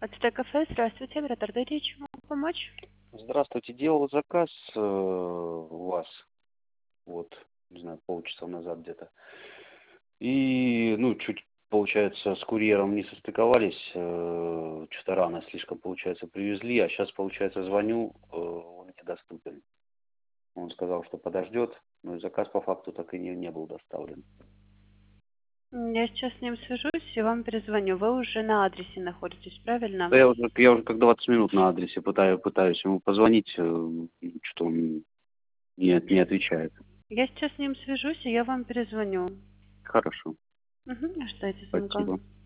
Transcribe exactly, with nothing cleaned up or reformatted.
АЦТ-кафе, здравствуйте, оператор Дарья, чем могу помочь? Здравствуйте, делал заказ э, у вас, вот, не знаю, полчаса назад где-то. И, ну, чуть, получается, с курьером не состыковались, э, что-то рано слишком, получается, привезли, а сейчас, получается, звоню, э, он недоступен. Он сказал, что подождет, но и заказ по факту так и не, не был доставлен. Я сейчас с ним свяжусь и вам перезвоню. Вы уже на адресе находитесь, правильно? Да я уже, я уже как двадцать минут на адресе пытаюсь, пытаюсь ему позвонить, э, что он не, не отвечает. Я сейчас с ним свяжусь и я вам перезвоню. Хорошо, Угу, ждайте звонка. спасибо.